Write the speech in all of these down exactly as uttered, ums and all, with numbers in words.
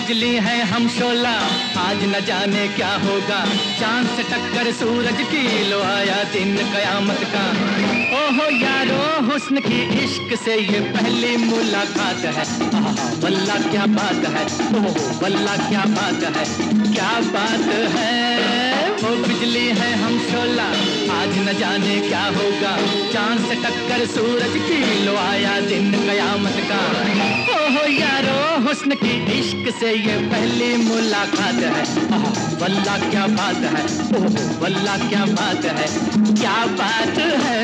बिजली है हम शोला, आज न जाने क्या होगा। चांद से टक्कर सूरज की, लो आया दिन कयामत का। ओहो यारो हुस्न की इश्क से ये पहली मुलाकात है। आहा वल्ला क्या बात है, ओहो वल्ला क्या बात है, क्या बात है। वो बिजली है हम शोला, आज न जाने क्या होगा। चांद से टक्कर सूरज की, लो आया दिन कयामत का। ओहो यारो हुस्न की इश्क से ये पहली मुलाकात है। आहा वल्ला क्या बात है, ओहो वल्ला क्या बात है, क्या बात है।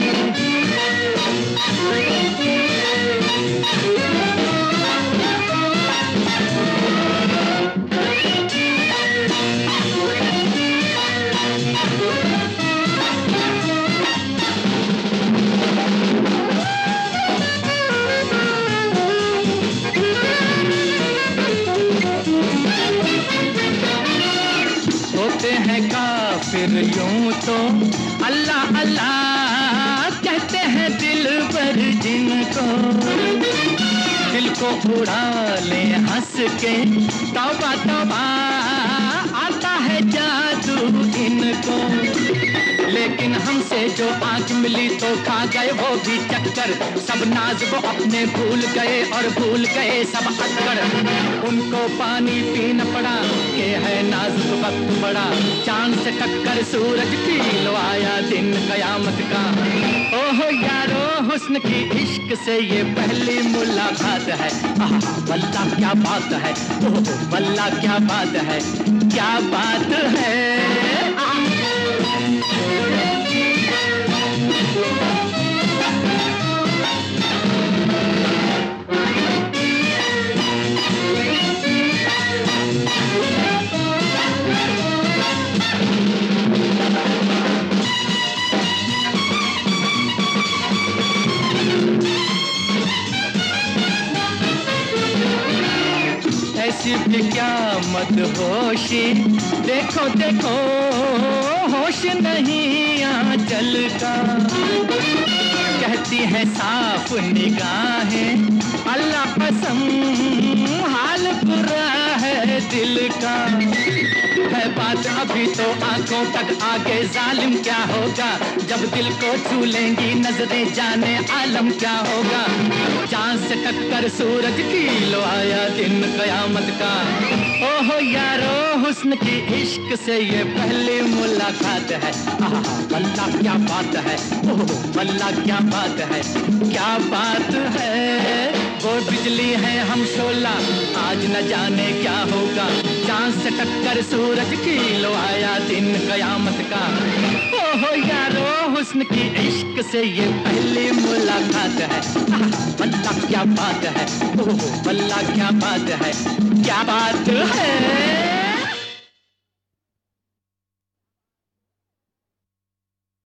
होते हैं काफिर यूं तो अल्लाह अल्लाह कहते हैं दिल पर जिनको। दिल को उड़ा ले हंस के तौबा तौबा, आता है जादू इनको। लेकिन हमसे जो आंख मिली तो खा गए वो भी चक्कर। सब नाज वो अपने भूल गए और भूल गए सब अक्कर। उनको पानी पीना पड़ा कि है नाजुक वक्त बड़ा। चांद से टक्कर सूरज की, लो आया दिन कयामत का। ओहो यारो हुस्न की इश्क से ये पहली मुलाकात है। आहा वल्ला क्या बात है, ओहो वल्ला क्या बात है, क्या बात है। ऐसी भी क्या मदहोशी, देखो देखो होश नहीं आंचल का। कहती है साफ निगाहें अल्लाह कसम, हाल बुरा है दिल का। है बात अभी तो आंखों तक, आगे जालिम क्या होगा। जब दिल को छू लेंगी नजरें, जाने आलम क्या होगा। चांद से टक्कर सूरज की, लो आया दिन कयामत का। ओहो यारो हुस्न की इश्क से ये पहली मुलाकात है। आहा वल्ला क्या बात है, ओहो वल्ला क्या बात है, क्या बात है। वो बिजली है हम शोला, आज न जाने क्या होगा। चांद से टक्कर सूरज की, लो आया दिन कयामत का। ओहो यारो हुस्न की इश्क से ये पहली मुलाकात है। आहा वल्ला क्या बात है, ओहो वल्ला क्या बात है, क्या बात है।